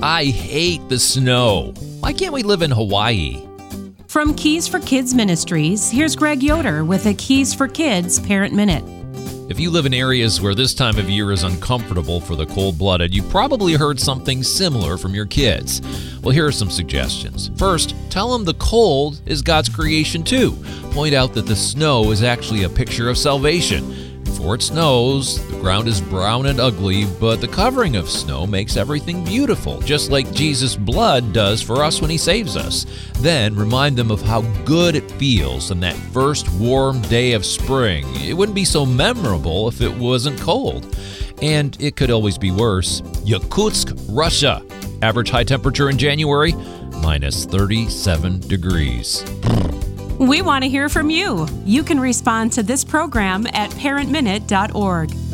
I hate the snow. Why can't we live in Hawaii? From Keys for Kids Ministries, here's Greg Yoder with a Keys for Kids Parent Minute. If you live in areas where this time of year is uncomfortable for the cold-blooded, you probably heard something similar from your kids. Well, here are some suggestions. First, tell them the cold is God's creation too. Point out that the snow is actually a picture of salvation. Before it snows, the ground is brown and ugly, but the covering of snow makes everything beautiful, just like Jesus' blood does for us when he saves us. Then remind them of how good it feels on that first warm day of spring. It wouldn't be so memorable if it wasn't cold. And it could always be worse. Yakutsk, Russia. Average high temperature in January, minus 37 degrees. We want to hear from you. You can respond to this program at parentminute.org.